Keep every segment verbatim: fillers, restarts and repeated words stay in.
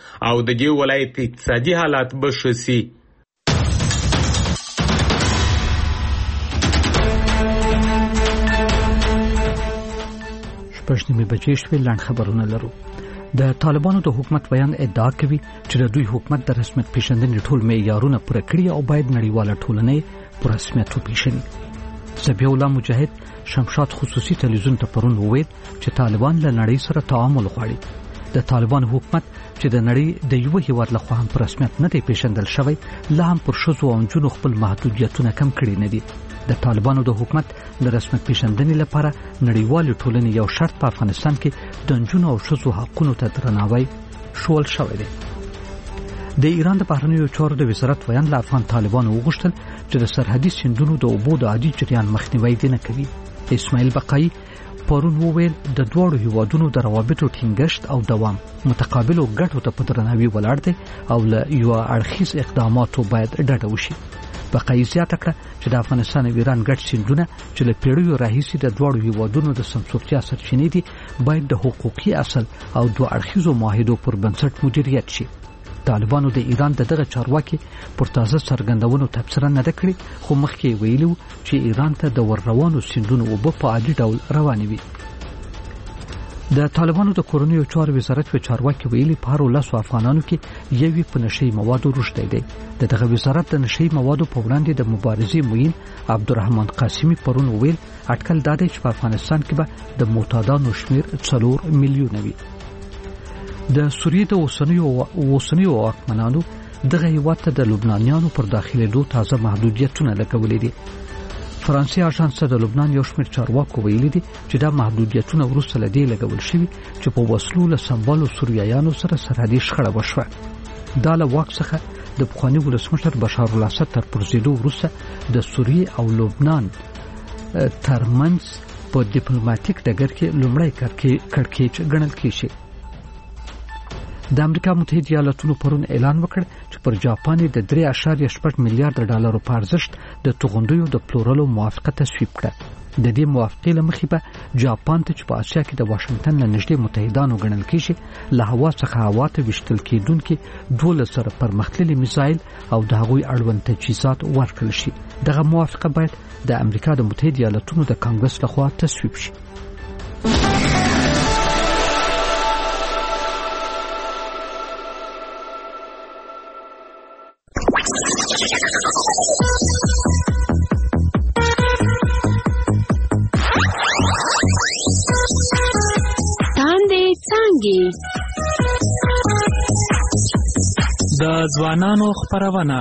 او د دې ولایت اقتصادي حالات به ښه سي. شپږ نیمې بجې شوې. لاندې خبرونه لرو. د طالبانو د حکومت بیان ادعا کوي چې د دوی حکومت د رسمیت پیژندنې ټول معیارونه پوره کړي او باید نړیواله ټولنه په رسمیت وپیژني. ذبیح الله مجاهد شمشاد خصوصي تلویزیون ته پرون وویل چې طالبان له نړۍ سره تعامل غواړي. د طالبان حکومت چې د نړۍ د یو هیواد لخوا هم په رسمیت نه دی پیژندل شوی، لا هم پر ښځو او نجونو خپل محدودیتونه کم کړي نه دي. د طالبانو د حکومت د رسمیت پیژندنې لپاره نړیوالې ټولنې یو شرط په افغانستان کې د نجونو او ښځو حقونو ته درناوی شول شوی دی. د ایران د بهرنیو چارو د وزارت ویان له افغان طالبانو وغوښتل چې د سرحدي سیندونو د اوبو د عادي جریان مخنیوی دې نه کوي. اسماعیل بقایي پرون وویل د دوړو هیوادونو د روابطو ټینګښت او دوام متقابلو ګټو ته په درناوي ولاړ دی او له یو اړخیز اقداماتو باید ډډه وشي. بقایي زیاته کړه چې د افغانستان او ایران ګډ سیندونه چې له پیړیو راهیسې د دوړو هیوادونو د سمسورتیا سرچینې دي باید د حقوقي اصل او دوه اړخیزو معاهدو پر بنسټ مدیریت شي. طالبانو د ایران د دغه چارواکي پر تازه څرګندونو تبصره نه ده کړې، خو مخکې ویلو چې ایران ته د ورروانو سیندونو اوبه په عادي ډول روانې وي. د طالبانو د کورنیو چارو وزارت و چارواکي ویلي په هر لاسو افغانانو کې یوې په نشي موادو رشته دی. د دغه وزارت د نشي موادو په وړاندې د مبارزې موین عبدالرحمن قاسمی پرون ویل اټکل دا دی چې په افغانستان کې به د معتادانو شمیر څلور میلیونه وي. د سوریې د اوسنیو اوسنیو واکمنانو دغه هیواد ته د لبنانیانو پر داخلېدو تازه محدودیتونه لګولې دي. فرانسې اژانس د لبنان یو شمېر چارواکو ویلي دي چې دا محدودیتونه وروسته له دې لګول شوي چې په وسلو له سمبالو سوریایانو سره سرحدي شخړه وشوه. دا له واک څخه د پخواني ولسمشر بشار الاسد تر پرځېدو وروسته د سوریې او لبنان ترمنځ په ډیپلوماټیک ډګر کې لومړی کړکېچ ګڼل کېږي. د امریکا متحده ایالاتونو پرون اعلان وکړ چې پر جاپان د درې اعشاریه شپږ میلیارډ ډالرو په ارزښت د توغندیو د پلورلو موافقه تصویب کړه. د دې موافقې له مخې به جاپان ته چې په اسیا کې د واشنگټن له نږدې متحدانو ګڼل کېږي له هوا څخه هوا ته ویشتل کېدونکي دولس سره پرمختللي میزایل او د هغوی اړوند تجهیزات ورکړل شي. دغه موافقه باید د امریکا د متحده ایالاتونو د کانګرس لخوا تصویب شي. د ځوانانو خپرونه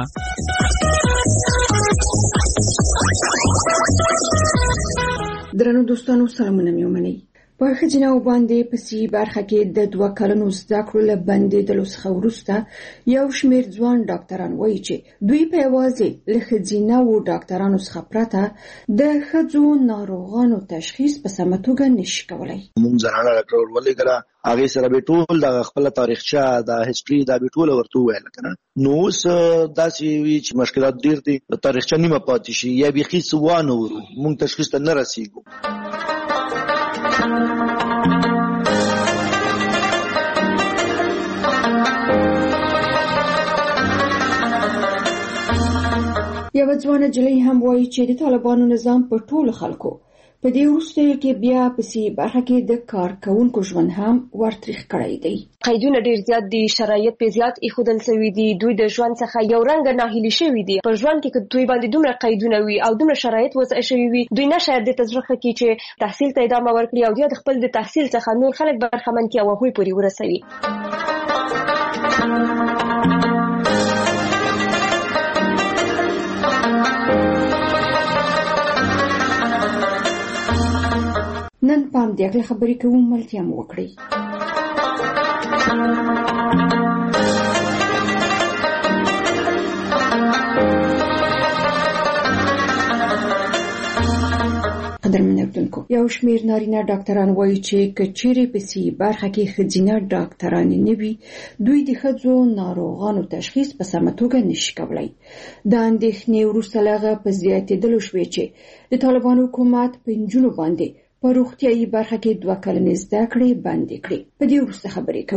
درنو دوستانو سلامونه مې ومنئ. په ښځینه باندې په سی برخه کې د دوه کلونو زده کړو له بندېدلو څخه وروسته یو شمېر ځوان ډاکټران وایي چې دوی په یوازې له ښځینه و ډاکټرانو څخه پرته د ښځو ناروغانو تشخیص په سمه توګه نشي کولی. موږ زنانه ډاکټر ولګره هغه سره به ټول د خپل تاریخچه د هیستوري د به ټول ورته ویل کنه. نو اوس داسې وی چې مشکلات ډیر دي، تاریخچه نیمه پاتې شي یا بيخي سوانه ورو موږ تشخیص ته نه رسیږو. یو ځوان جلۍ هم وایي چې د طالبانو نظام په ټولو خلکو په دې وروستیو کې بیا په سی برخه کې د کارکونکو ژوند هم ورتریخ کړی دی. قیدونه ډیر زیات دي، شرایط په زیات ایښودل شوي دي، دوی د ژوند څخه یو رنګ ناهیلي شوي دي. په ژوند کې دوی باندې دومره قیدونه وي او دومره شرایط وضع شوي وي، دوی نه شاید د تجربه کې چې تحصیل ته ادامه ورکړي او د خپل د تحصیل څخه نور خلک برخمن کړي او هغوی پورې ورسوي. نن پام دې اغله خبرې کوم ملتیا مو وکړي. قدرمن اردوونکو، یو شمېر نارینه ډاکټران وایي چې کچېرې په سی برخه کې ښځینه ډاکټران نه وي، دوی د ښځو ناروغانو تشخیص په سمه توګه نشي کولی. د اندېښنې وروسته له هغه په زیاتېدلو شوې چې د طالبانو حکومت په نجونو باندې په روغتیايي برخه کې دوه کلنې زده کړې بندې کړې. په دې وروسته خبرې کوو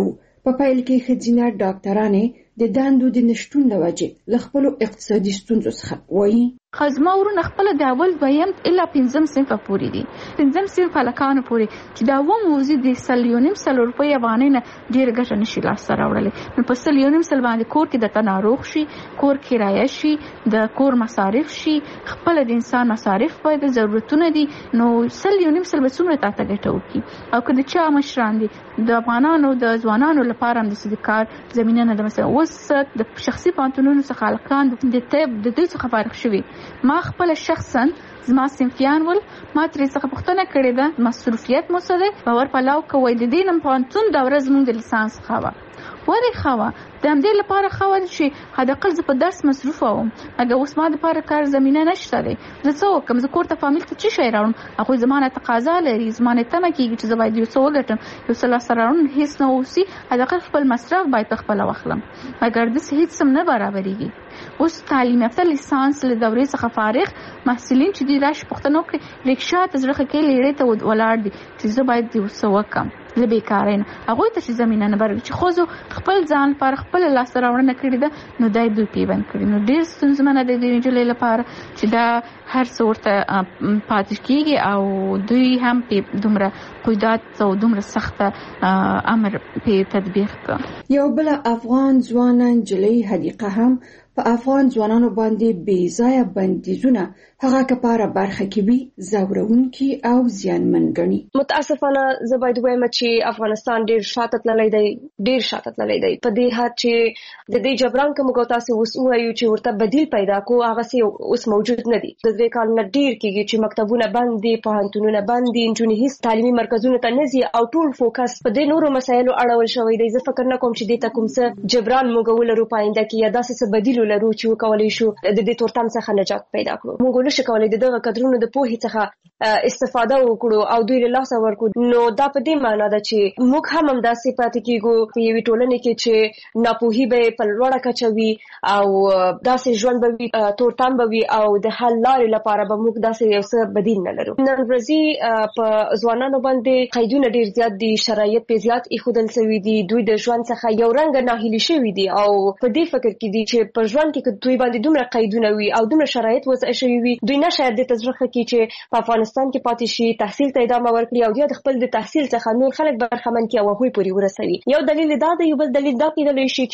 په پیل کې ښځینه ډاکټرانې د دندو د نشتون له وجې له خپلو اقتصادي ستونزو څخه وایي خزما ورونه خپل د اول دویم الا پنځم صنف پورې دي پنځم صنف هلکانو پورې چې دا و موزي د سلیونیم سل روپۍ افغانۍ نه ډېر ګټه نشي لاسته راوړلی نو په سلیونیم سل باندې کور کې د ناروغ شي کور کرایه شي د کور مصارف شي خپل د انسان مصارف باید ضرورتونه دي نو سلیونیم سل به څومره تاته ګټه وکړي او که د چا مشران دي د افغانانو د ځوانانو لپاره هم د کار زمینه نه ده مثلا اوس د شخصي پانتونونو څخه هلکان د طب د دې څخه فارغ شوي ما خپل شخصا زما صنفیان ول ما ترې څخه پوښتنه کړې ده مصروفیت مو څه دی باور پلاو کوي د دې نن پانتون د ورځ موږ د لیسانس خوا ولې خوا د همدې لپاره خوا چې حداقل زه په درس مصروف وم اګه اوس ما د لپاره کار زمینه نشته دی زه څه وکم زه کور ته فامیل ته څه شی راوړم هغوی زمانه تقاضا لري زمانه تمه کېږي چې زه باید یو څه وګټم یو څه لاسته راوړم هیڅ نه اوسي حداقل خپل مصرف باید خپله واخلم مګر داسې هیڅ هم نه برابرېږي اوس تعلیم یافته لیسانس له دورې څخه فارغ محصلین چې دي راشي پوښتنه وکړي رکشا ته زړه ښه کې لیرې ته ولاړ دي چې زه باید یو څه وکړم له بیکارۍ نه هغوی ته چې زمینه نه برابرېږي چې ښځو خپل ځان لپاره خپله لاسته راوړنه کړې ده نو دا یې دوی پیوند کړي نو ډېر ستونزمنه دی د نجلۍ لپاره چې دا هر څه ورته پاتې کېږي او دوی هم پې دومره قیودات او دومره سخته امر پې تطبیق کړه یو بله افغان ځوانه نجلۍ حدیقه هم په افغان ځوانانو باندې بې ځایه بندیزونه هغه کپاره برخه کې وي ځورونکي او زیانمن ګڼي متاسفانه زه باید ووایم چې افغانستان ډېر شاته تللی دی ډېر شاته تللی دی په دې حد چې د دې جبران که موږ تاسو اوس ووایو چې ورته بدیل پیدا کړو هغسې اوس موجود نه دي د درې کال نه ډېر کېږي چې مکتبونه بند دي پوهنتونونه بند دي نجونې هېڅ تعلیمي مرکزونو ته نه ځي او ټول فوکس په دې نورو مسایلو اړول شوی دی زه فکر نه کوم چې دې ته کوم څه جبران موږ ولرو په آینده کې یا داسې څه بدیل لرو چې وکولی شو د دې تورتم څخه نجات پیدا کړو موږ نشو کولی د دغه کدرونو د پوهې څخه استفاده وکړو او دوی له لاسه ورکړو نو دا په دې معنا ده چې موږ هم همداسې پاتې کېږو په یوې ټولنې کې چې ناپوهي به یې په لوړه کچه وي او داسې ژوند به وي تورتم به وي او د حل لارې لپاره به موږ داسې یو څه بدیل نه لرو نن ورځې په ځوانانو باندې قیدونه ډېر زیات دي شرایط پې زیات ایښودل سوي دي دوی د ژوند څخه یو رنګه ناهیلي شوي دي او په دې فکر کې دي چې په ژوند کې دوی باندې دومره قیدونه وي او دومره شرایط وضع شوي وي دوی نه شاید دې ته زړه ښه کړي چې په افغانستان کې پاتې شي تحصیل ته ادامه ورکړي او یا د خپل د تحصیل څخه نور خلک برخمن کړي او هغوی پورې ورسوي یو دلیل دا دی یو بل دلیل دا کېدلی شي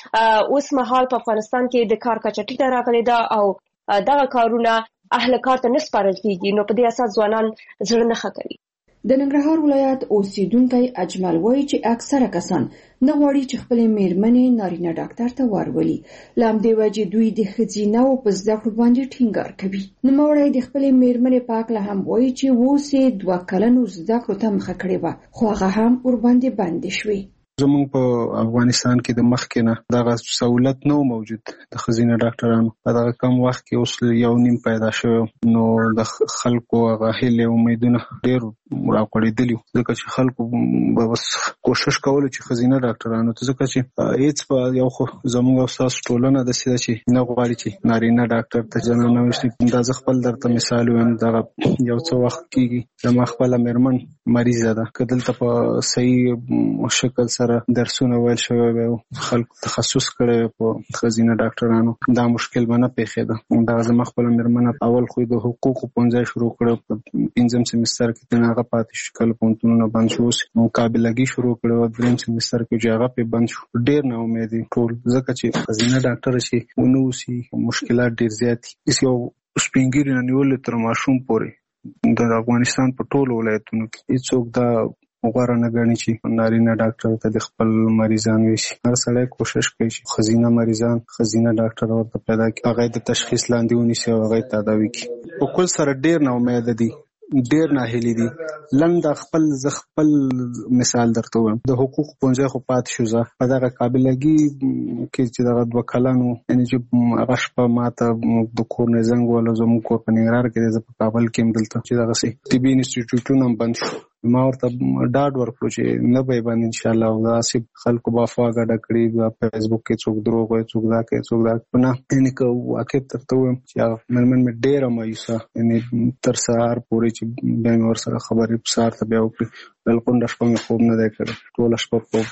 چې اوس مهال په افغانستان کې د کار کچه ټیټه راغلې ده او دغه کارونه اهل کار ته نه سپارل کېږي نو په دې اساس ځوانان زړه نه ښه کوي د ننګرهار ولایت اوسیدونکی اجمل وایي چې اکثره کسان نه غواړي چې خپلې میرمنې نارینه ډاکټر ته ورولي له همدې وجې دوی د ښځینه‌وو په زده کړو باندې ټینګار کوي نوموړی د خپلې میرمنې په هکله هم وایي چې اوس یې دوه کلنو زده کړو ته مخه کړې وه خو هغه هم ورباندې بندې شوې زموږ په افغانستان کې د مخکې نه دغه سہولت نه موجود د ښځینه ډاکټرانو په دغه کم وخت کې اوس یو نیم پیدا شوی نو د خلکو هغه هیلې امیدونه ډېر راوړېدلي ځکه چې خلکو به بس کوشش کوله چې ښځینه ډاکټرانو ته ځکه چې هېڅ په یو خو زموږ او ستاسو ټولنه داسې ده چې نه غواړي چې نارینه ډاکټر ته جنانه وشي دا زه خپل درته مثال وایم دغه یو څه وخت کېږي زما خپله مېرمن مریضه ده که دلته په صحیح شکل سره درسونه ویل شوی وي خلکو تخصص کړی په ښځینه ډاکټرانو دا مشکل به نه پیښېده دا زما خپله مېرمنه اول خو د حقوقو پوهنځی شروع کړی په پنځم سیمستر کې ترې هغه پاتې شو کله پوهنتونونه بند شو اوس مقابلګي شروع کړی وه درېیم سیمستر کې چې هغه پې بند شو ډېر ناامید دي ټول ځکه چې ښځینه ډاکټره چې ونه اوسي مشکلات ډېر زیات دي یو سپین ږیري نه نیولې تر ماشوم پورې د افغانستان په ټولو ولایتونو کې هېڅوک دا غوره نه ګڼي چې نارینه ډاکټر ته د خپل مریضان ویشي هر سړی کوشش کوي چې ښځینه مریضان ښځینه ډاکټر ورته پیدا کړي هغه د تشخیص لاندې ونیسي او هغه تداوي کړي په کل سره ډېر ناامیده دي ډېر ناهیلي دي لنډه خپل زه خپل مثال درته وایم د حقوقو پوهنځی خو پاتې شو زه په دغه قابلګي کې چې دغه دوه کلن و یعنې چې هغه شپه ما ته د کور نه زنګ ووهله زموږ کور په ننګرهار کې دی زه په کابل کې یم دلته چې دغسې طبي انسټیټیوټونه هم بند شو ما ورته ډاډ ورکړو چې نه به یې بند انشاءالله او داسې خلکو به افوا ګډه کړي په فیسبوک کې څوک دروغ وایي څوک دا کوي څوک دا کوي نه یعنې که واقع درته ووایم چې هغه مېرمن مې ډېره مایوسه یعنې تر سهار پورې چې بیا مې ورسره خبرې سهار ته بیا وکړي بلکل شپه مې خوب نه دی کړی ټوله شپه خوب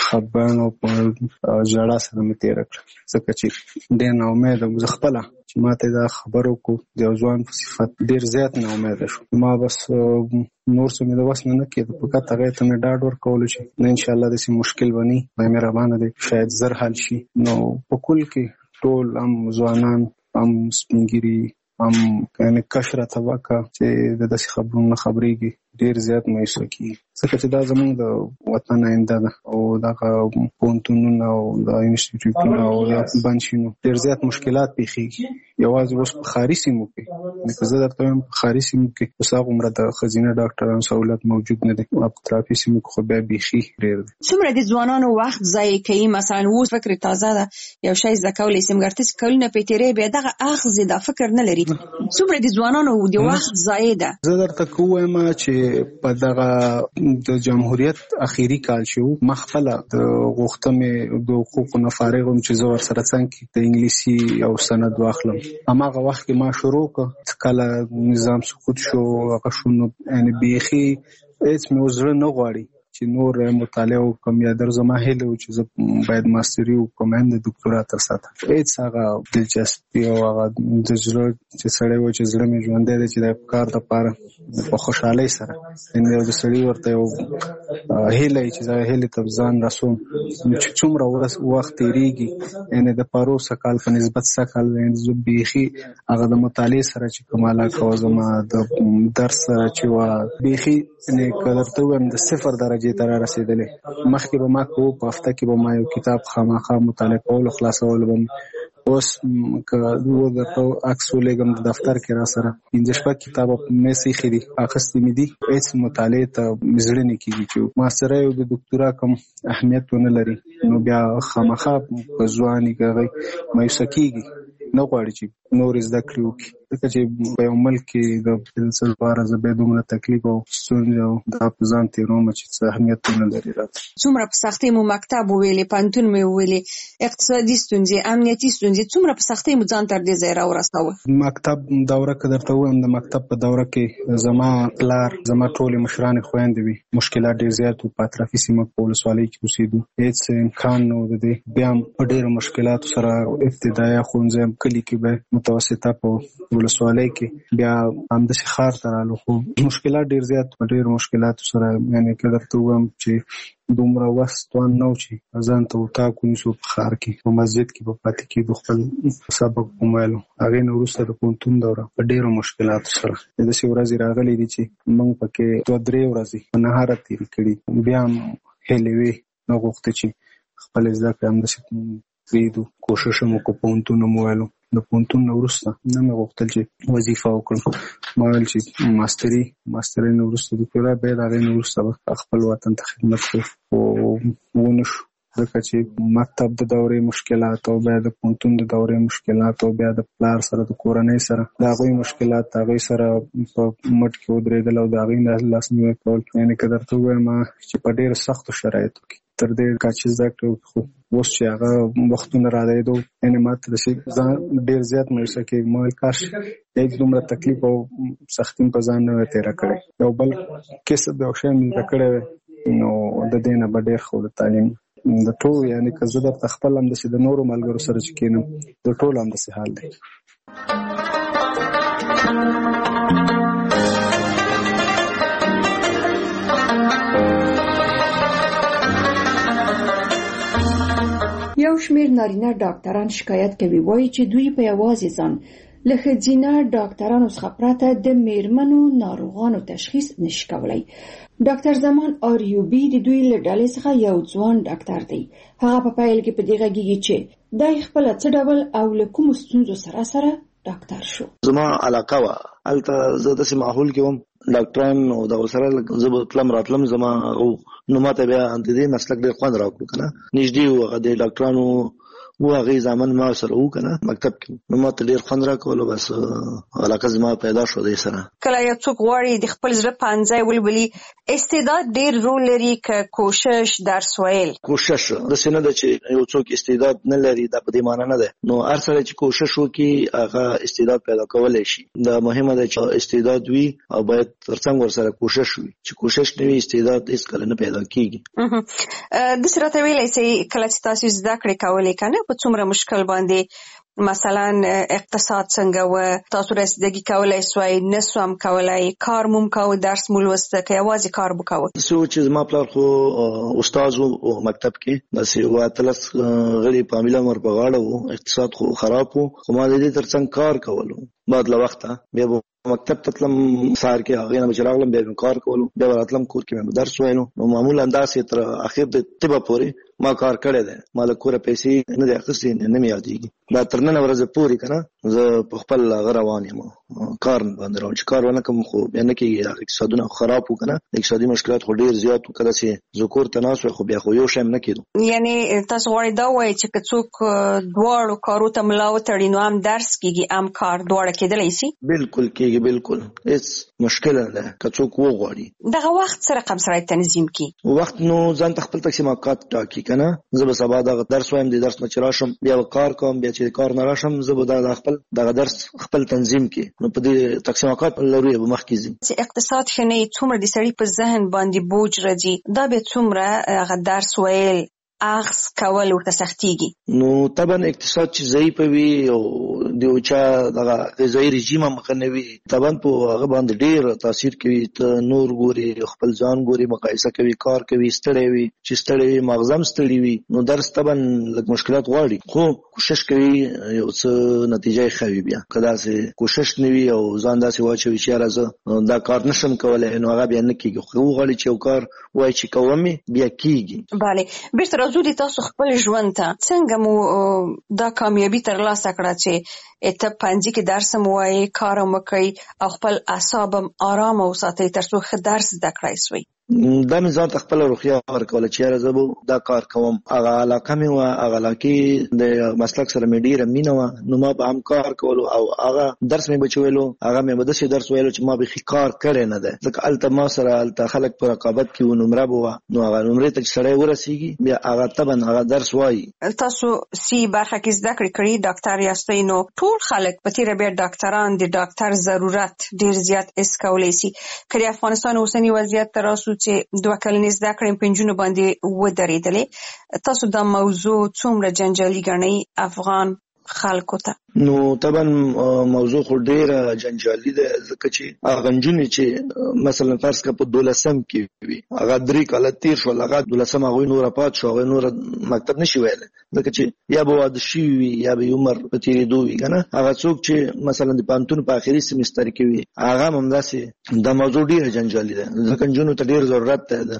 خپګان او په ژړا سره مې تېره کړه، ځکه چې ډېر ناامیده وم. زه خپله چې ماته دا خبر وکړو د یو ځوان په صفت ډېر زیات ناامیده شو. ما بس نور څه مې د وس نه نه کېده، فقط هغې ته مې ډاډ ورکولو چې نه انشاءالله داسې مشکل به نه وي، خدای مهربانه دی شاید زر حل شي. نو په کل کې ټول هم ځوانان هم سپین ږیري هم یعنې کشره طبقه چې د داسې خبرونو نه خبرېږي ډېر زیات مایوسه کېږي، ځکه چې دا زموږ د وطن آینده ده او دغه پوهنتونونه او د انسټیټیوټونه او دا بند شي نو ډېر زیات مشکلات پېښېږي. یوازې اوس په ښاري سیمو کې، لکه زه درته وایم په ښاري سیمو کې اوس هغومره د ښځینه ډاکټرانو سهولت موجود نه دی، په اطرافي سیمو کې خو بیا بیخي ډېر دی. څومره د ځوانانو وخت ضایع کوي؟ مثلا اوس فکر تازه ده یو شی زده کولی سم، ګرته چې کلونه پې تېرې بیا دغه اخذ دا فکر نه لري. څومره د ځوانانو د وخت ضایع ده؟ زه درته که ووایم چې په دغه د جمهوریت اخیری کال چې و، ما خپله د غوښته مې د حقوقو نه فارغ وم چې زه ورسره څنګ کې د انګلیسي یو سند واخلم. هماغه وخت کې ما شروع کړه، کله نظام سقوط شو هغه شو نو یعنې بیخي هېڅ مې اوس زړه نه غواړي چې نور مطالعه وکړم، یا در زما هیله و چې زه باید ماستري وکړم هم د دکتورا تر سطحه. هېڅ هغه دلچسپي او هغه د زړه چې سړی و چې زړه مې ژوندی دی چې د کار دپاره په خوشحالۍ سره یعنې یو د سړي ورته یو هیله وي چې دا هیلې ته ځان رسوم چې څومره وخت تېرېږي، یعنې د پروسه کال په نسبت سږ کال زه بیخي هغه د مطالعې سره چې کوم علاقه وه زما د درس سره چې وه بیخي یعنې که درته ووایم د صفر درجې ته را رسېدلې. مخکې به ما کوو په هفته کې به ما یو کتاب خامخا مطالعه کولو خلاصولو به اوس که درته عکس ولېږم د دفتر کې را سره پنځه شپږ کتابه په میز ایښي دي، اخیستې مې دي، هېڅ مطالعې ته زړه نه کېږي چې ماسترۍ او د دکتورا کوم اهمیت ونه لري نو بیا خامخا په ځوان یې که هغه مایوسه کېږي، نه غواړي چې نورې زده کړې وکړي، ځکه چې په یو ملک کې د څه لپاره زه بیا دومره تکلیف او ستونزې او دا په ځان تېروم چې څه اهمیت ونه لري راته. څومره په سختۍ مو مکتب وویلې، پوهنتون مې وویلې، اقتصادي ستونزې، امنیتي ستونزې، څومره په سختۍ مو ځان تر دې ځای راورساوه؟ مکتب دوره که درته ووایم د مکتب په دوره کې زما پلار زما ټولې مشرانې خویندې وي، مشکلات ډېر زیات وو، په اطرافي سیمه په ولسوالۍ کې اوسېدو، هېڅ امکان نه و د دې. بیا هم په ډېرو مشکلاتو سره ابتدایه ښوونځی هم کلي کې به متوسطه په ولسوالۍ کې، بیا همداسې ښار ته رالو، خو مشکلات ډېر زیات په ډېرو مشکلاتو سره یعنې که درته ووایم چې دومره وس توان نه و چې ځان ته اطاق ونیسو په ښار کې، په مسجد کې به پاتې کېدو خپل سبق به ویلو. هغې نه وروسته د پوهنتون دوره په ډېرو مشکلاتو سره داسې ورځې راغلې دي چې موږ پکې دوه درې ورځې په نهاره تېرې کړي، بیا هم هیلې وې نه غوښته چې خپلې زده کړې همداسې پرېږدو. کوشش هم وکړو پوهنتون هم وویلو، د پوهنتون نه وروسته نه مې غوښتل چې وظیفه وکړم، ما ویل چې ماستري ماسترۍ نه وروسته دکتورا بیا د هغې نه وروسته به خپل وطن ته خدمت کوو، خو ونه شو ځکه چې مکتب د دورې مشکلات او بیا د پوهنتون د دورې مشکلات او بیا د پلار سره د کورنۍ سره د هغوی مشکلات د هغوی سره په مټ کې ودرېدل او د هغوی نه لاسنیوی کول. یعنې که درته ووایم چې په ډېرو سختو شرایطو کې تر دې کچې زده کړې وکړو، خو اوس چې هغه وختونه رارسېدو یعنې ما ته داسې ځان ډېر زیات مایوسه کېږي. ما ویل کاش هېڅ دومره تکلیف او سختي مې په ځان نه وی تېره کړې، یو بل کسب یو شی مې زده کړی وی نو د دې نه به ډېر ښه د تعلیم د ټول یعنې که زه درته خپل همداسې د نورو ملګرو سره چې کېنم د ټولو همداسې حال دی. یو شمېر نارینه ډاکټران شکایت کوي، وایي چې دوی په یوازې ځان له ښځینه ډاکټرانو څخه پرته د میرمنو ناروغانو تشخیص نشي کولی. ډاکټر زمان آریوبي د دوی له ډلې څخه یو ځوان ډاکټر دی. هغه په پیل کې په دې غږیږي چې دی خپله څه ډول او له کومو ستونزو سره سره ډاکټر شو. زما علاقه وه هلته زه داسې ماحول کې وم ډاکټران او دغه سره زه به تلم راتلم زما نو ماته بیا د دې مسلک ډېر خوند راکړو که نه نږدې و هغه د ډاکټرانو و هغه ځامن ما سره و کنه مکتب کې نو ما ته ډیر خوند راکول بس علاقه زما پیدا شو د سره. کله یو څوک غواړي د خپل زړه پانځای ولولي استعداد ډیر رول لري ک کوشش درس ویل کوشش د سینه د چې یو څوک استعداد نه لري د په دې معنی نه ده نو هر سره چې کوشش وکړي هغه استعداد پیدا کولای شي. دا مهمه ده چې استعداد وي او باید ترڅنګ ورسره کوشش وي چې کوشش نه وي استعداد هیڅ کله نه پیدا کیږي. د سره ته ویلای سي کله چې تاسو زده کړې کولې کنه په څومره مشکل باندې مثلا اقتصاد څنګه و تاسو رسیدګي کولای سوای نسوم کولای کار موم کو درس مول وسته کې आवाज کار وکاو سو چې ما پلار خو استاد او مکتب کې بس یو اتلس غړي په عامله مر په غاړه وو اقتصاد خو خراب وو خو ما دې ترڅنګ کار کولو بعد له وخته بیا مکتب تطلم سار کې هغه نه بچراغلم بیا کار کولو بیا راتلم کور کې مې درس وایلو نو معمولا انداسې تر اخر د طب پورې ما کار کړی دی ما له کوره پیسې نه دی اخیستې نه مې یادېږي دا تر نن ورځې پورې کنه زه په خپل روان یم کار باندې روان چې کار ونه کوم خو بیا نه کېږي اقتصادونه خراب وو کنه اقتصادي مشکلات خو ډېر زیات وو کله چې زه کور ته ناست خو بیا خو یو شی هم نه کېدو یعنی تاسو غواړئ دا وایئ چې که څوک دواړو کارو ته ملا وتړي نو هم درس کېږي هم کار دواړه کېدلی شي بالکل کېږي بالکل هېڅ مشکل نه ده که څوک وغواړي دغه وخت سره کوم سړی تنظیم کړي وخت نو ځان ته خپل تقسیمات ټاکي کنه زه به سبا دغه درس وایم د درس نه چې راشم بیا کار کوم بیا چې کار نه راشم زه به دا خپل دغه درس خپل تنظیم کړي نو په دې تقسیمات لرو به مخکې ځي چې اقتصاد خنه څومره د سړي په ذهن باندې بوج راځي دا به څومره هغه درس ویل اخذ کول ورته سختيږي نو طبعا اقتصاد چې ضعیف وي او د اوچا دغه غذایی رژیم مخنوي طبعا په هغه باندې ډیر تاثیر کوي ته نور ګوري خپل ځان ګوري مقایسه کوي کار کوي ستړی وي چې ستړی وي مغزم ستړی وي نو درس طبعا لږ مشکلات غواړي خو کوشش کوي یو څه نتیجه ښه بیا کله چې کوشش نه وي او ځان داسې واچوي چې راځه دا کار نشم کولای نو هغه بیا نه کیږي خو غواړي چې یو کار وای چې کوم بیا کیږي. bale بیرته راځو د تاسو خپل ژوند ته څنګه مو دا کامیابی ترلاسه کړه چې ته پنځه کې درس مو وایي کار مو کوي او خپل اعصاب آرام او ساتي ترڅو ښه درس زده کړئ سوی دا مې ځان ته خپل روحیه ورکوله چې زه به دا کار کوم هغه علاقه مې وه هغه علاقې د مسلک سره مې ډېره مینه وه نو ما به هم کار کولو او هغه درس مې به چې ویلو هغه مې به داسې درس ویلو چې ما بیخي کار کړی نه دی ځکه هلته ما سره هلته خلک په رقابت کې وو نمره به وه نو هغه نمرې ته چې سړی ورسېږي بیا هغه طبعا هغه درس وایي. تاسو سی برخه کې زده کړې کړي ډاکټر یاستئ نو ټول خلک په تېره بیا ډاکټران د ډاکټر ضرورت ډېر زیات حس کولی شي که د افغانستان اوسني وضعیت ته راسو چې دوه کلنې زده کړې په نجونو باندې ودرېدلې تاسو دا موضوع څومره جنجالي ګڼئ افغان خلکو ته؟ نو طبعا موضوع خو ډیره جنجالي ده ځکه چې هغه نجونې چې مثلا فرض کړه په دولسم کې وي هغه درې کاله تیر شول هغه دولسم هغوی نوره پات شو هغوی نوره مکتب نشي ویلی ځکه چې یا به واده شوي وي یا به عمر په تېرېدو وي که نه هغه څوک چې مثلا د پوهنتون په آخري سیمستر کې وي هغه هم همداسې دا موضوع ډیره جنجالي ده ځکه نجونو ته ډېر ضرورت دی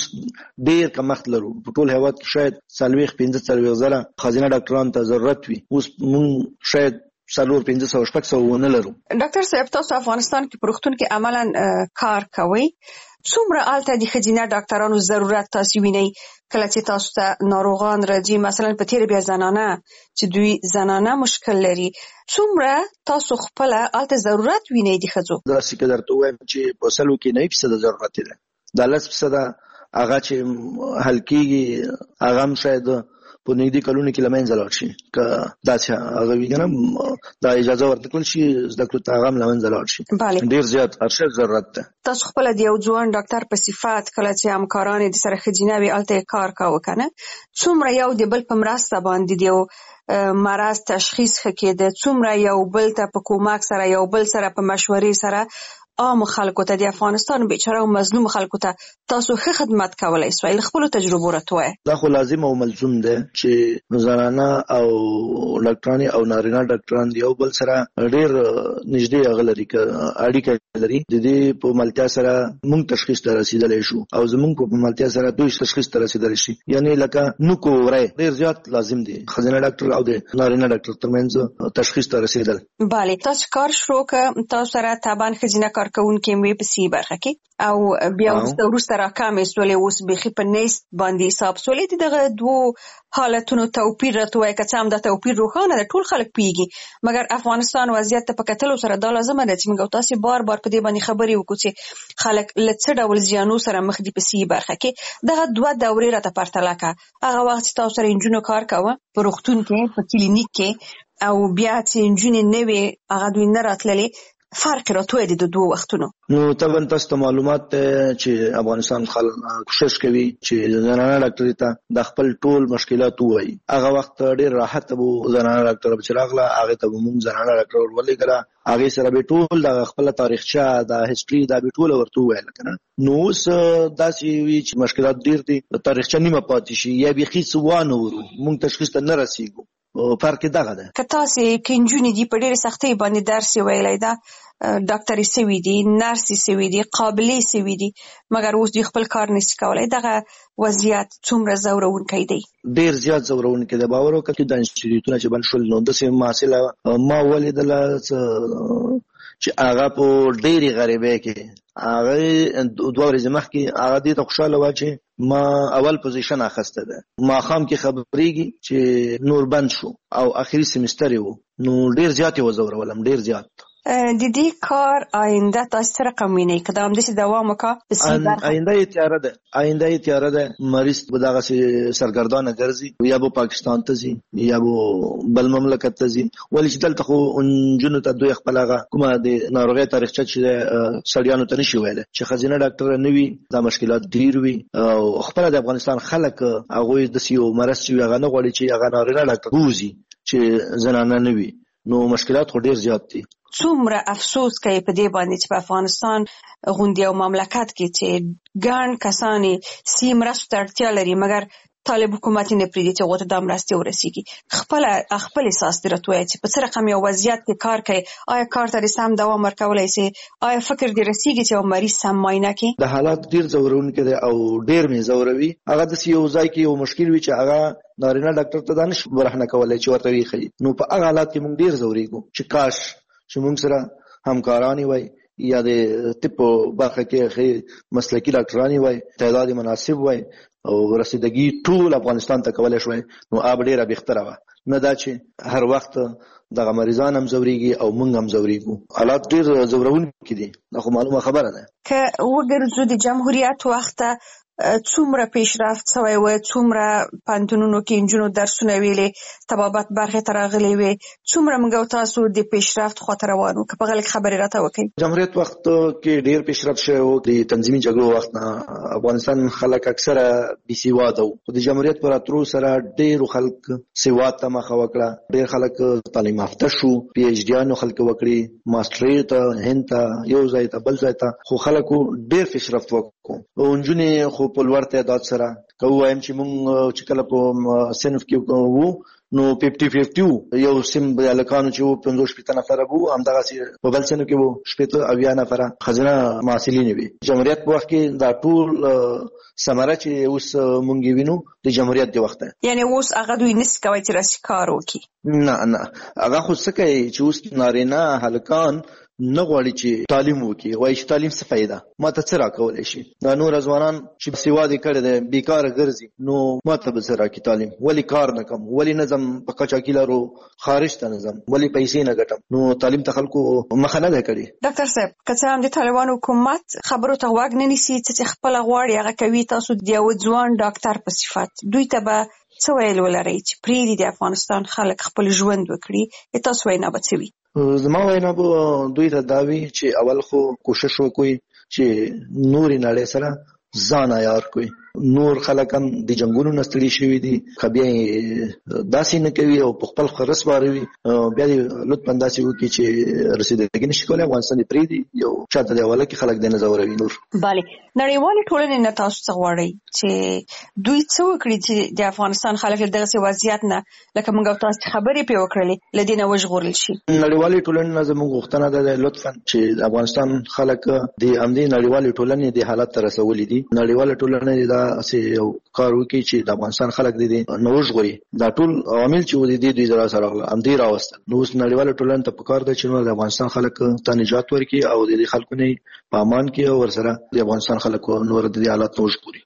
موږ ډېر کمښت لرو په ټول هېواد کې شاید څلوېښت پنځه څلوېښت زره ښځینه ډاکټرانو ته ضرورت وي اوس موږ شاید څلور پنځه سوه شپږ سوه ونه لرو. ډاکټر صاحب تاسو افغانستان کې په روغتون کې عملاً کار کوئ څومره هلته د ښځینه ډاکټرانو ضرورت تاسو وینئ کله چې تاسو ته ناروغان راځي مثلا په تېره بیا زنانه چې دوی زنانه مشکل لري څومره تاسو خپله هلته ضرورت وینئ د ښځو؟ داسې که درته ووایم چې په سلو کې نهه فیصده ضرورت دی دا لس فیصده هغه چې حل کېږي هغه هم شاید په نږدې کلونو کې له منځه لاړ شي که داسې هغه وي که نه دا اجازه ورته کړل شي زده کړو ته هغه هم له منځه لاړ شي ډېر زیات ارشد ضرورت ده. تاسو خپله د یو ځوان ډاکټر په صفت کله چې همکاران یې د سره ښځینه وي هلته یې کار کاوه که نه څومره یو د بل په مرسته باندې د یو مرض تشخیص ښه کېده څومره یو بل ته په کومک سره یو بل سره په مشورې سره عام خلکو ته د افغانستان بیچاره او مظلوم خلکو ته تاسو ښه خدمت کولی سوی له خپلو تجربو راته وایه. دا خو لازم او ملزوم دی چې زنانه او ډاکټرانې او نارینه ډاکټران د یو بل سره ډېر نږدې هغه لري که اړیکه لري د دې په ملتیا سره موږ تشخیص ته رسېدلی شو او زموږ په ملتیا سره دوی تشخیص ته رسېدلی شي یعنې لکه نوک وری ډېر زیات لازم دی ښځینه ډاکټر او د نارینه ډاکټر ترمنځ تشخیص ته رسېدل. بله تاسو کار شروع که تاسو سره طبعا ښځینه کار ورکوونکي مې په سی برخه کې او بیا وروسته راکامې سولې اوس بيخي په نیست باندې حساب سولې دغه دوه حالتونو توپیر راته وایي که څه هم دا توپیر روښانه ده ټول خلک پیږي مګر افغانستان وضعیت ته په کتلو سره دا لازمه ده چې موږ تاسو بار بار په دې باندې خبرې وکړو چې خلک له څه ډول زیانو سره مخ دي په سی برخه کې دغه دوه دورې راته پرتله کړه هغه وخت چې تاسو سره انجونو کار کوه په روغتون کې په کلینیک کې او بیا چې انجونې نه وي هغه دوی نه راتللې فرق راته د دوه وختونو نو طبعا تاسو معلومات چې افغانستان خلک کوشش کوي چې زنانه ډاکټر ته د خپل ټول مشکلات وایي هغه وخت ډیر راحت وو زنانه ډاکټر چې راغله هغه ته موږ زنانه ډاکټر ولې کړه هغه سره به ټول د خپل تاریخچه د هیستوري د به ټول ورته ویل کنه نو اوس داسې وی چې مشکلات ډیر دي تاریخچه نیمه پاتې شي یا به خي سوانه ورو موږ تشخیص ته نه رسیږو فرق دغه ده که تاسو کینجونی دی په ډېر سختۍ باندې درس ویلای دا ډاکټري سوي دي نرسي سوي دي قابلې سوي دي مګر اوس دوی خپل کار نشي کولای دغه وضعیت څومره زورونکی دی ډیر زیات زورونکی دی باور وکړئ چې د انسټیټیوټونو چې بن شول نو د سیم ماسله ما ولیدل چې هغه په ډېری غریبه کې هغه دوه ورځې مخکې هغه دې ته خوشاله و چې ما اول پوزیشن اخسته ده ما خام کې خبرېږي چې نور بند شو او اخري سیمستر وو نو ډیر زیات و زور ولم ډیر زیات د دې کار آینده تاسو سره کومینه کدام د دوام وکړه په سی برخه آینده یې تیار ده آینده یې تیار ده مریض به دغه سرګردانه ګرځي یا به پاکستان ته ځي یا به بل مملکت ته ځي ولې چې دلته خو انجونو ته دوی خپل هغه کومه د ناروغي تاریخچه چې سړیانو ته نشي ویل چې خزینه ډاکټر نه وي دا مشکلات ډیر وي او خپل د افغانستان خلک هغه د سیو مرض چې هغه نه غواړي چې هغه نارینه ډاکټر ووزي چې زنانه نه وي نو مشکلات خو ډیر زیات دي څومره افسوس کوي په دې باندې چې په افغانستان غونډه او مملکت کې چې ګڼ کسانی سیم مرسته اړتیا لري مګر طالب حکومت نه پریږدي چې وته د مرستې ورسیږي خپل خپل احساس درته چې په څه رقم یو وضعیت کې کار کوي آیا کار ته سم دوام ورکولای شي آیا فکر دی رسیږي چې مریض سم معاینه کوي د حالات ډیر زورونکي دي او ډیر می زوروي هغه د یو ځای کې یو مشکل وي چې هغه نارینه ډاکټر ته دانش برهنه کولای چې ورته وي نو په هغه حالات کې موږ ډیر زوريګو چې کاش چې موږ سره همکارانی وای یا د طب برخه کې مسلکی ډاکټرانی وای تعداد مناسب وای او رسیدګي ټول افغانستان ته کولای شوی نو اب ډیره بهتره و نه دا چې هر وخت دغه مریضان هم زوريږي او موږ هم زوريږو حالات ډیر زورون کړي دا خو معلومه خبره ده که وګورئ د جمهوریت وخت څومره پیشرفت شوی و څومره پانتونونو کې انجونو درسونه ویلې طبابت برخه ته راغلي وي څومره موږ تاسو د پیشرفت خاطر روانو که په غلط خبره راته وکړي جمهوریت وخت کې ډیر پیشرفت شوی و د تنظیمي جګړو وخت افغانستان خلک اکثره بي سیواده وو د جمهوریت پر اترو سره ډیر خلک سیواد ته مخ وکړه ډیر خلک تعلیم یافته شو پی ایچ ډي انو خلک وکړي ماستري ته هند ته یو ځای ته بل ځای ته خو خلکو ډیر پیشرفت وکړو او انجونې خو په لوړ تعداد سره کوم وایم چې مونږ چې کله په صنف کې وو نو پچپن پچپن یو سیم بلکانو چې وو پنځوس شپږ نفر وو هم دغه سي په بل صنف کې وو شپږ اویا نفر خزینه معاصلین وي جمهوریت په وخت کې دا ټول سمره چې اوس مونږ وینو د جمهوریت دی وخت یعنی اوس هغه دوی نس کوي چې راسي کار وکړي نه نه هغه خو څه کوي چې اوس نارینه هلکان نه غواړي چې تعلیم وکړي وایي چې تعلیم څه فائدہ ما ته څه راکولای شي دا نور ځوانان چې سیواد کړي دي بیکاره ګرځي نو ما ته به څه راکړي تعلیم ولی کار نه کوم ولی نظم په کچا کې لارو خارج ته نظم ولی پیسې نه ګټم نو تعلیم ته خلکو مخه نه کړي ډاکټر صاحب کله هم د طالبانو حکومت خبرو ته واګ نه نیسي چې خپل غواړي هغه کوي تاسو د یو ځوان ډاکټر په صفت دوی ته به څه ویل ولري چې پریدي د افغانستان خلک خپل ژوند وکړي تاسو وینا به څه وي زما وینا به دوی ته داوي چې اول خو کوشش وکوي چې نوري نړۍ سره ځان عیار کوي نور خلک هم د جنگونو نستړي شوي دي خبي داسې نه کوي او په خپل خرس باروي بیا لطفا داسې وکړي چې رسیدګي نشي کولای افغانستان پرې دی یو چاته دی ولا کې خلک د نه زوروي نور bale نړیوال ټولنې نه تاسو څه غواړي چې دوی څه وکړي چې د افغانستان خلک دغه وضعیت نه لکه موږ تاسو خبرې پی وکړلې لدینه وژغورل شي نړیوال ټولنې نه زموږ غوښتنه ده لطفا چې افغانستان خلک د امنیت نړیوال ټولنې د حالت تر رسولې دي نړیوال ټولنې دا سي یو کار وکړي چې د افغانستان خلک دې نوښت غوري دا ټول عوامل چې ودی دي د سره راغله ام دې راوستل نو اوس نړیواله ټولنه ته پکار ده چې نو د افغانستان خلک ته نجات ورکړي او د خلکو نه په امان کې او ورسره د افغانستان خلکو نور د حالات نوښت غوري.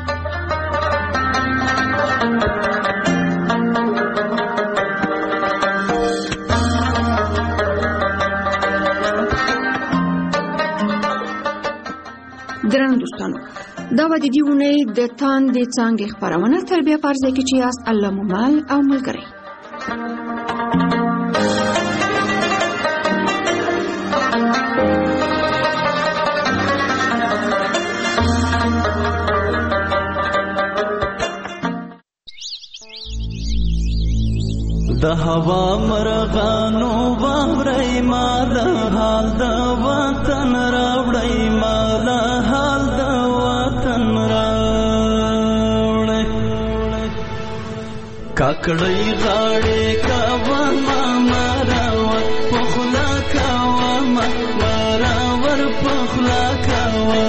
درنو دوستانو دا و د دې ونې د تان د څنګه خبرونه تر بیا پرځه کې چې یاست الله مومال او ملګری د هوا مرغانو باورای مال حال د وطن راوړی مال حال د وطن راوړی کاکړی غاړې کاوه مراور پخلا کاوه مراور پخلا کاوه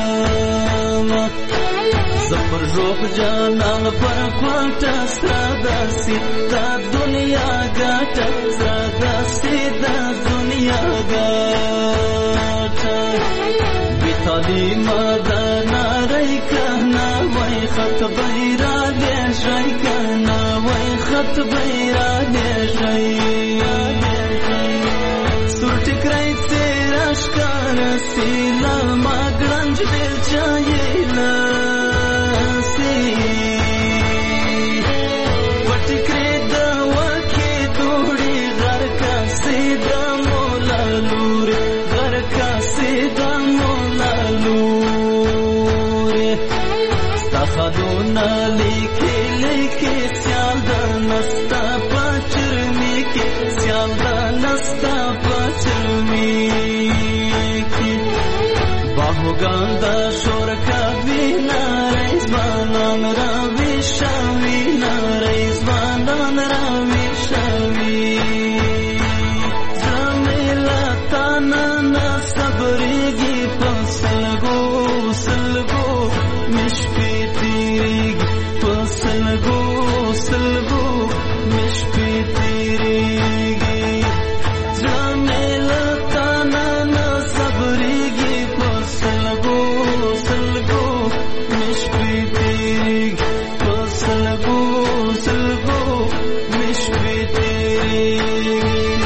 زفر روح جانان پر کوټه ساداسي دا دنیا ګټه ساداسي دا دنیا ګټه بیتالی مدنا رای کنا وای خط بیرا دې شای کنا وای خط بیرا دې شای سورټ کرای تیرا شکار سیلا ما ګرنج دل چایلا خدونا لیکي لیکي سیال د نستا پچرمی کې سیال د نستا پچرمی کې باهوګان د شور کوي نارې ځوانان را ویشوي نارې ځوانان را ویشوي زمیلا تانا صبرېږي په سلګو سلګو مشپې سلگو سلگو مشپی تیریگی جامیلا تانا نا صبریگی پر سلگو سلگو مشپی تیریگی پر سلگو سلگو مشپی تیریگی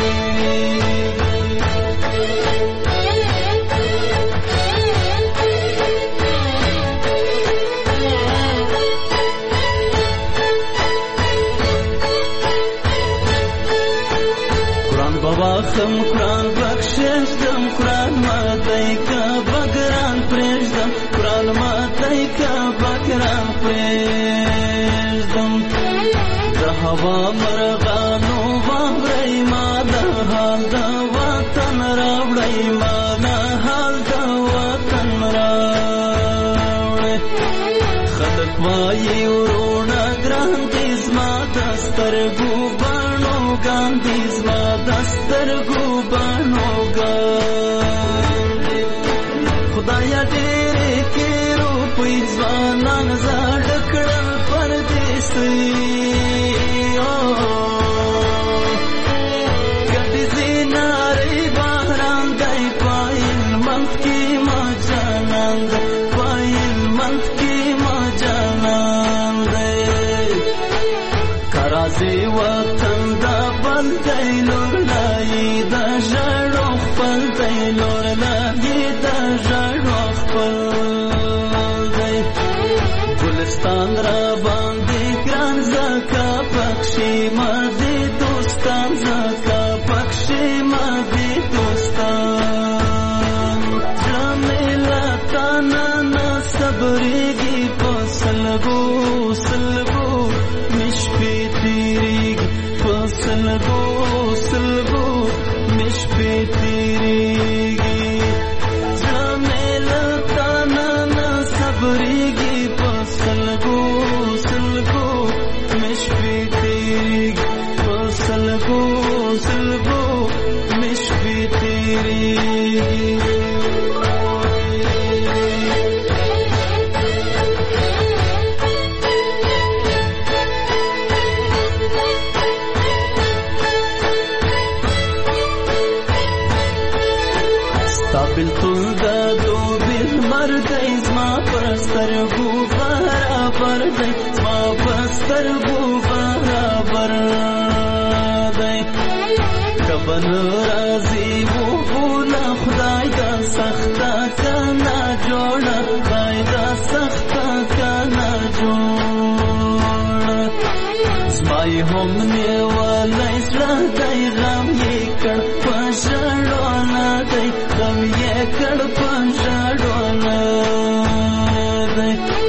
خم قرآن بخشش دم قرآن ماتای کا بگران پریش دم قرآن ماتای کا بگران پریش دم د هوا مرغانو باورای ما د حال د وطن راوړی ما د حال د وطن راوړی خلک وایي ورونه ګران دي زما د سترګو بڼو ګاندي زما د سترګو بڼو ګاندي خدایا ډېرې کې روپۍ ځوانان زاړه کړل پردیسي ګډې زینارې بهران دی پایل منځ کې ما جانان دی پایل منځ کې ما جانان دی کرازي وطن دا بل دی لور لای دا ژړو خپل دی لور لای دا ژړو خپل دی ګلستان را باندې ګران زکا پکشي ما دې دوستان زکا پکشي ما دې دوستان جامیلا تانا نا صبرېږي په سلګو سلګو مشپې تیریږي په سلګو سلګو مشپې تیریږي جامیلا تانا نا صبرېږي په سلګو سلګو مشپې تیریږي په سلګو سلګو مشپې تیریږي تا بلتون دا دو بیل مردی زما پرستر گو برابر دی زما پرستر گو برابر دی کبن رازی و بولا خدای دا سختا کنا جوڑا خدای دا سختا کنا جوڑا زمای هم نیوالی سرا دی غم یکڑ پشڑونا دی غم یکڑ پشڑونا دی